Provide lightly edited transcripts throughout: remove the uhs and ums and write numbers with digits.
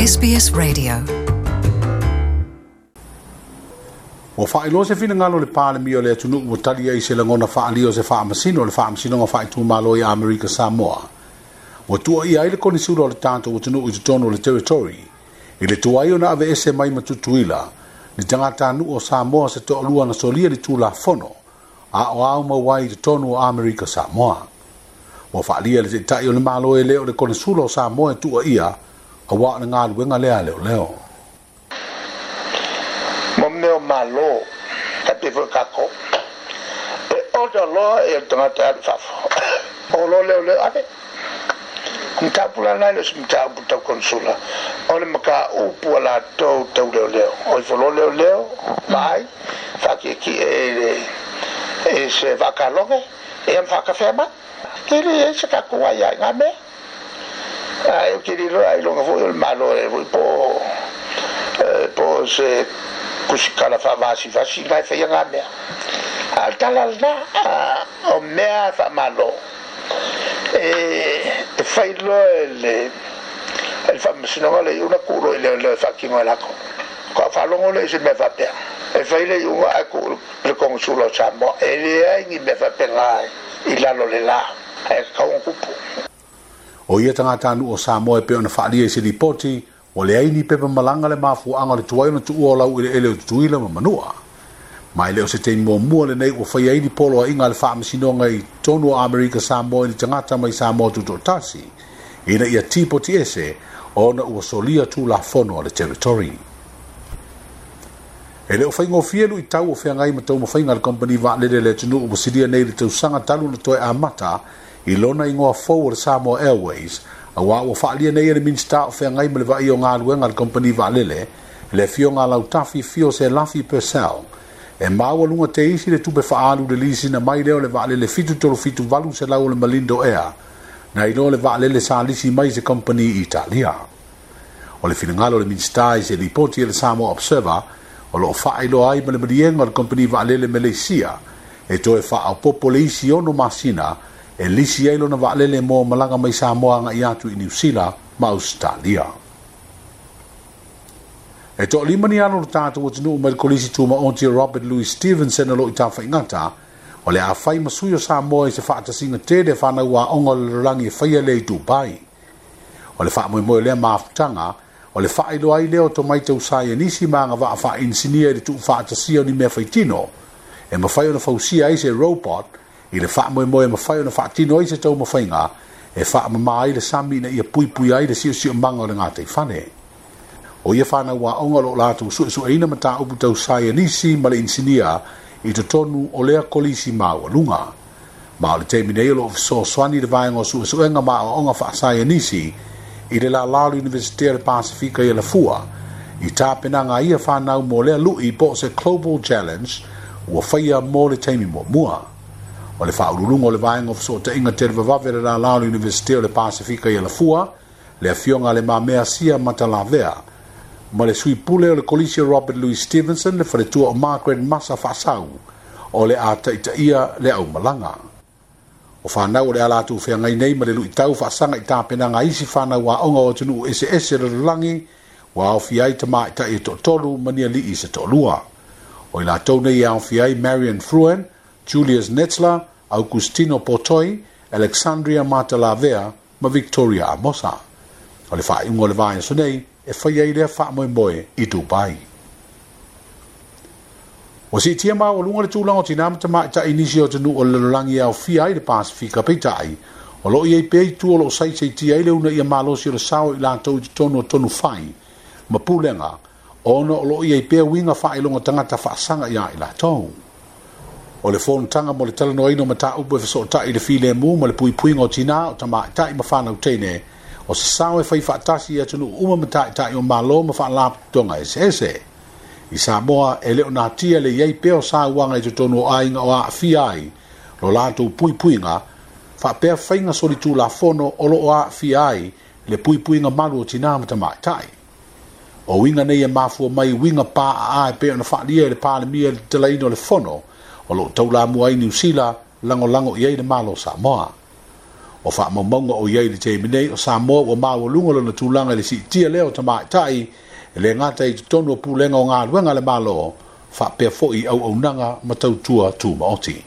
SBS Radio. O whaelo se whina ngalo le pāle mio le tunu o tali ai se langona whaalio se whaamasino le whaamasino ngā whaetu malo i Amerika Samoa. O tua i aile koni sura o le tātou o tunu i tutono le territory. I le tuai o na ave ese mai matutuila. Ni tangata nu o Samoa se to alua na solia li tūla fono. A o au mawai i tutono o Amerika Samoa. O whaalia le te tai o le malo e leo le koni sura o Samoa e tua ia. A wā na ngā luenga lea leo leo. Meo malo tapi kako ojo lo e tangata fafo o lo le ade mta pula na le mta buta konsula o le maka o pula to le o fo le vai fa ki e se va kaloge e am fa cafe ma ke le se ka ko ya ngame ai ke ri lo ai lo fo el malo e po se kusikala fa vasi ngai fa yanga mea talala o mea fa malo e fai lo el fa msino le una culo le fa kingo la ko fa lo le se me fa pe e fai le una ku le consulo chamo e le ai ni me fa pe ngai i la lo le la e ka un kupu o ia tangata nu o Samoa pe ona fa ali se ripoti o le aini pepa malanga le mafu anga le tuai na tuua lau ile ele o tuila ma manua. Mai leo se te mua le nei o whai aini polo a inga le whaamasino i tonu o Amerika Samoa i tangata mai Samoa tuto tasi. Ina ia tipoti ese o na ua solia tu la fono le territory. E leo whaingo fielu i tau o whiangai ma tau ma whainga le company va lele le tunu o wasiria nei le tausanga talu na toe a mata i lona ingoa fau le Samoa Airways awa o faalia nei le minsta o fe ngai me le vai o ngā luenga le company va lele le fio ngā lau tafi fio se lafi per cell e maua lunga te isi le tupe faalu le lisi na mai leo le va lele fitu tolo fitu valu se lau le Malindo Air na ilo le va lele sa lisi mai se company Italia o le finangalo le minsta i se ripoti le Samoa Observer o lo failo ai me le marienga le company va lele Malaysia e to e faa popo le isi ono masina e lisi ailo na vaalele mo malanga mai Samoa nga iatu i New Zealand ma Australia. E to lima ni anu tātou o tinu umar kolisi tūma onti Robert Louis Stevenson alo i tāwha ingata o le a whai masui o Samoa i se whaatasinga tēde whana ua onga le rangi e whaia le i Dubai. O le wha moe lea maafutanga o le wha ilo ai leo to mai tau saia nisi maa nga wha wha insinia i tu whaatasia ni mea whaitino e mawhai o na whausia ai se robot i le wha moe ma whai o na wha tino i se tau mawhainga e wha mai le sami na ia pui ai le sio manga o le ngātai whane. O ia whana ua onga lo lātu su eina mata upu tau saia nisi ma le insinia i to tonu o lea kolisi maua lunga. Ma o le teminei lo so swani le vaenga su enga ma o onga wha saia nisi i le la Lalu University le Pasifika i la fua i tāpena ngā ia whanau mo lea lui po se Global Challenge ua whaia mo le teimi mua. O le whaurulunga o le vaenga so te inga te vavavere la Lalu University o le Pasifika i la fua le afionga le mamea sia matalavea ma le sui pule o le kolisi Robert Louis Stevenson le wharetua o Margaret Massa Fasau o le a taitaia le au malanga. O whanau o le alatu whiangai nei ma le lui tau whaasanga i tāpena ngā isi whanau wa onga o tunu SS le langi wa au fiai tama i ta i tolu mania li i se tolua. O i la tau nei au fiai Marian Fruen, Julius Netzler, Augustino Potoi, Alexandria Matalavea, ma Victoria Amosa. O le wha ingo le vāia sonei, e whaiei lea wha moe i Dubai. O si tia maa o lunga le tūlanga o tina mata i ta inisi o tanu o le langi au fia i le Pasifika peitai, o lo iei pei tu o lo sai tia i le una ia malosi o le sao i la tau i tonu o tonu whai, ma pūlenga, ono o lo iei pei winga wha i longa tangata whaasanga ia i la tau. O le fonu tanga mo le talano aino mata upu e faso ta i le file mu ma le pui ngo tina o tama i ta i mawhana utene o se sao e whai whaatasi i atunu uma mata i ta i o malo ma wha lap tonga ese. I Samoa e leo nā tia le iei peo sa uanga i te tonu o ainga o a fiai lo lātou pui nga wha pēr whainga sori tū la fono o lo o a fiai le pui nga malu o tina mata mai tai. O winga nei e mafua mai winga pā a e pēr na wha lia le pā le mia le talaino le fono o lo tau la mua i New Zealand lango iei le malo Samoa. o fa maunga o iai le te minei o Samoa o mawalunga lona tūlanga le si tia leo tamaitai le ngata i tonu o pulenga o ngā luenga le malo fa pea fo'i au nanga matautua tū maoti.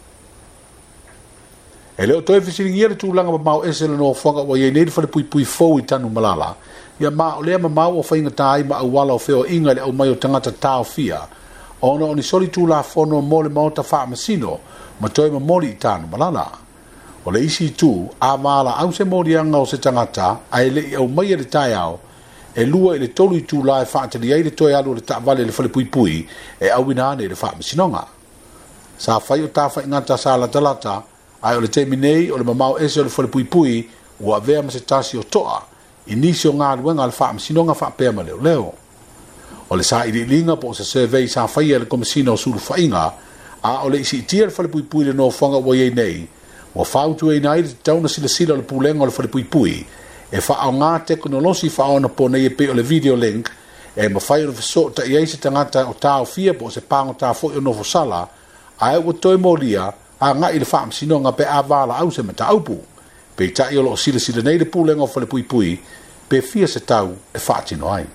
E leo toi fisiringia le tūlanga ma mau ese le no whanga o iai neiri whale pui fau i tanu malala. Ia ma o lea ma mau o whainga tai ma au wala o wheo inga le au mai o tangata tau fia. Ona o ni soli tūla whono mo le maota wha masino ma toi ma moli i tanu malala. O le isi tu a mala au se mori anga o se tangata ai le i au mai le tai au e lua i le tolu i tū la e whaatari ai le toi alu le ta'vale le whale pui e au inane le wha masinonga. Sa whai o tā whai ngata sa la talata ai o le te minei o le mamau ese o le whale pui ua vea ma se tasi o toa i nisi o ngā luenga le wha masinonga wha pēr ma leo. O le sa i linga po se survey sa whai le komisina o suru whainga a o le isi itia le whale pui le no whanga wa iei nei wa whautu e nai le tauna sila le pulenga o le whale pui e wha au ngā teknolosi wha au na po nei e pe o le video link e ma whai o le whaso ta iei se tangata o tāo fia po se pango tā fo i o nofo sala a e ua toi molia a ngā i le wha amsinonga pe a wala au se mata aupu pe ta i o lo sila nei le pulenga o whale pui pe fia se tau e wha atino ai.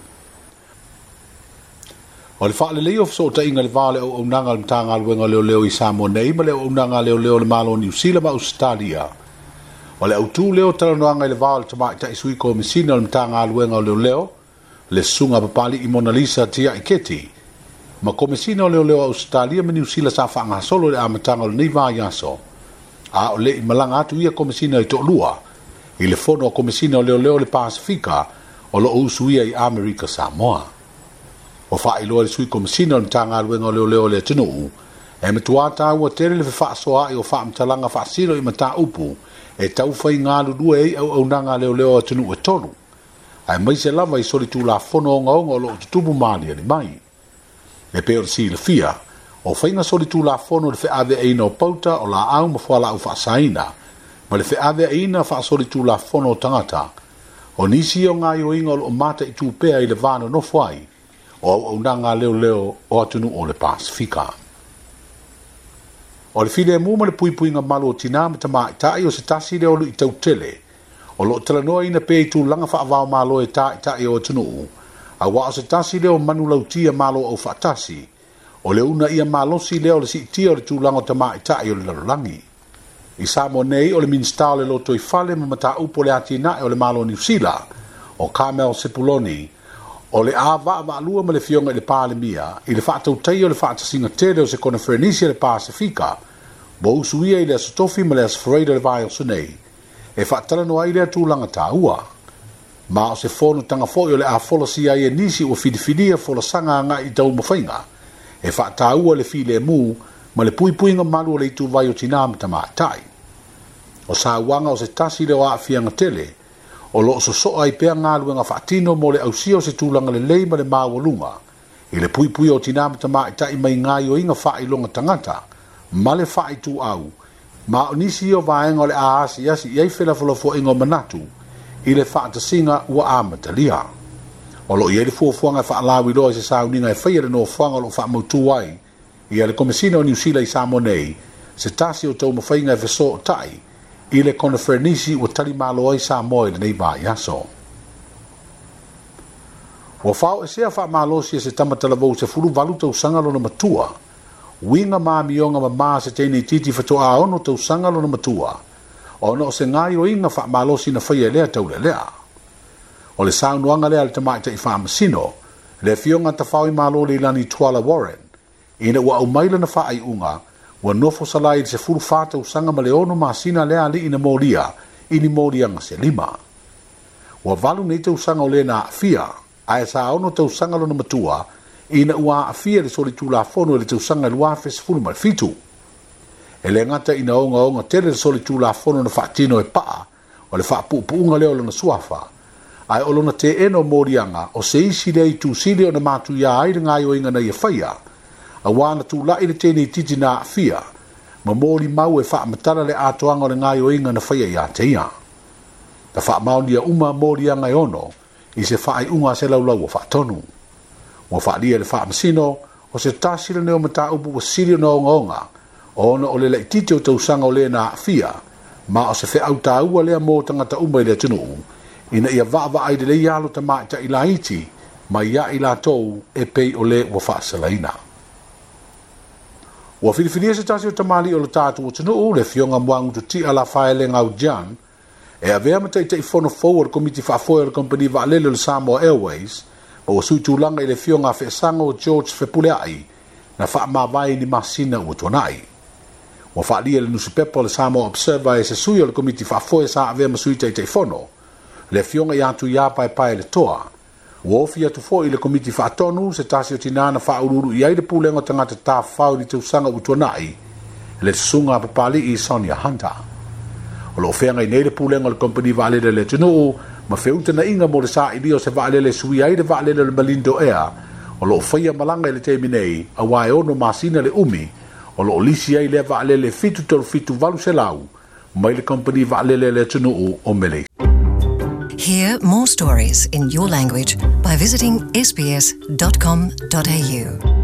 O le wha le leo so ta inga le vale o nanga le mtanga luenga leo i Samoa nei ma leo nanga leo le malo New Zealand ma Australia. O le autu leo talanoanga i le vale tamai ta isui komisina le mtanga luenga leo le sunga papali i Mona Lisa tia i keti. Ma komisina o leo Australia ma New Zealand sa whaanga solo le amatanga le neiva yaso. A o le i malanga atu ia komisina i to lua. I le fono o komisina o leo le Pasifika o lo usuia i Amerika Samoa. O wha iloa le sui komisina o tanga luenga leo le tinu e matuata ua tere le wha soa i o wha mtalanga wha siro i mata upu e tau whai ngā lulua e au nanga leo tinu e tonu ai mai se lava i soli tū la whono o ngaonga o lo tutubu maali ani mai e peo le si le fia o whainga soli tū la whono le whaave eina o pauta o la au ma whala au wha saina ma le whaave eina wha soli tū la whono o tangata o nisi o ngā ioinga o lo mata i tū pea i le vano no whai o nanga leo o atunu o le Pasifika. O le file mua le pui nga malo o tina ma tamai tai o se tasi leo i tau tele. O lo talanoa ina pe i tu langa whaavao malo e tai o atunu. A wa o se tasi leo manu lautia malo o whaatasi. O le una ia malosi leo le si tia o le tu langa tamai tai o le larolangi. I Samoa nei o le minsta o le loto i fale ma mata upo le atina o le malo New Zealand. O Carmel Sepuloni. O le ava lua ma le fionga i le palemia, i le whaatautai o le whaatasinga tere o se konferenisia le Pasifika, bo usuia i le asotofi ma le asafreida le vai o sunei, e whaatalanoa i le atūlanga tā ua. Ma o se whono tanga fo o le a folosi ai e nisi o whidifidia fola sanga nga i tau mawhainga, e whaata ua le file mu ma le puipuinga malu o le itu vai o tinama tamaitai. O sa wanga o se tasi le o a fianga tele, o lo so ai pe nga luenga fatino mo le ausio se tulanga le lei ma le mawalunga i le pui o tinama tamai tai mai ngai o inga fa ilonga tangata ma le fa tu au ma nisi o vaenga le aasi yasi i fela fo ingo manatu i le fa singa ua amatalia o lo i le fuafuanga fa lawi lo se sauninga e faia no fuanga lo fa motu ai i le komisina o New Zealand i Samoa nei se tasi o tau mawhainga e feso tai i le konferenisi o tali malo ai Samoa i le nei vai aso. Wa whao e sea wha malo si se tamatala vau se furu valu tau sangalo na matua. Winga maamionga ma maa se teine titi fatoa ono tau sangalo na matua. Ono se ngai o inga wha malo si na whaia lea tau le lea. O le saunuanga lea le tamaita i wha masino, le fionga ta whao i malo le ilani Tuala Warren, ina ua au maila na wha ai unga, wa nofo salai se furu fata usanga ma leono ma sina lea li ina molia, ini molia nga se lima. Wa valu nei te usanga o le na afia, ae sa ono te usanga lona matua, ina ua afia le soli tula fono le te usanga lua fes furu ma fitu. E le ngata ina onga tele le soli tula fono na whaatino e paa, o le whaapuunga leo lona suafa. Ai o lona te eno morianga, o se isi lei tu sili o na matu ia aire ngai o inga na ia whaia, a wana tu lai le tene titi na afia, ma mori mau e wha matara le atoanga o le ngai o inga na whaia ia te ia. Ta wha mauni a uma mori anga ono, i se wha ai unga se laulau o wha tonu. Mo wha lia le wha masino, o se tasira neo mata upu o sirio na onga, o ono o le le titi o tausanga o le na afia, ma o se fe au tāua lea mō tangata umai le tunu ina ia vaa ai le ialo ta mai ta ila iti ma ia ila tou e pei o le wa whaasalaina. Ua whiriwhiria se tasi o tamali o le tātu o tunu le fionga muangu tu ti ala whae le ngau Jan e a vea matai tei whono forward komiti whaafoe o le company wa alele le Samoa Airways ma ua sui tūlanga i le fionga whaesanga o George Fepuleai na wha mawai ni masina ua tuanai. Ua whaalia le nusu pepa o le Samoa Observer e se sui o le komiti whaafoe sa a vea masui tei whono le fionga i atu ia pai le toa. Ua ofi atu fo i le komiti whaatonu se tasi o tinana whaururu i aile pūlenga tangata tā whau ni tausanga ua tuanai le sunga papali i Sonia Hunter. O lo whenga i neile pūlenga le company vaalele le tunu ma wheuta na inga mo le sa i dio se vaalele sui aile vaalele le Malindo Air o lo whaia malanga i le teimi nei a wae ono masina le umi o lo lisi ai le vaalele fitu tol fitu valu se lau mai le company vaalele le tunu o mele. Hear more stories in your language by visiting sbs.com.au.